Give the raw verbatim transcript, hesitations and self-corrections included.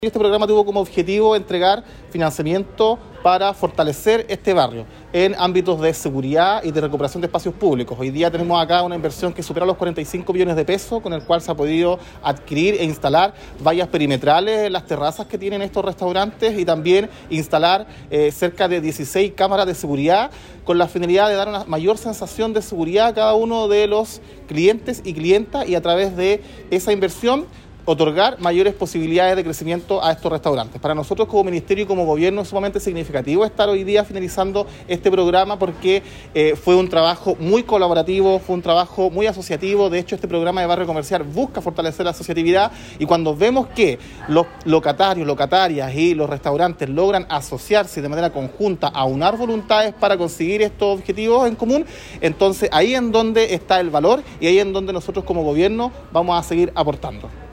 Este programa tuvo como objetivo entregar financiamiento para fortalecer este barrio en ámbitos de seguridad y de recuperación de espacios públicos. Hoy día tenemos acá una inversión que supera los cuarenta y cinco millones de pesos, con el cual se ha podido adquirir e instalar vallas perimetrales en las terrazas que tienen estos restaurantes y también instalar eh, cerca de dieciséis cámaras de seguridad con la finalidad de dar una mayor sensación de seguridad a cada uno de los clientes y clientas y a través de esa inversión otorgar mayores posibilidades de crecimiento a estos restaurantes. Para nosotros como Ministerio y como Gobierno es sumamente significativo estar hoy día finalizando este programa porque eh, fue un trabajo muy colaborativo, fue un trabajo muy asociativo. De hecho, este programa de Barrio Comercial busca fortalecer la asociatividad y cuando vemos que los locatarios, locatarias y los restaurantes logran asociarse de manera conjunta, aunar voluntades para conseguir estos objetivos en común, entonces ahí en donde está el valor y ahí en donde nosotros como Gobierno vamos a seguir aportando.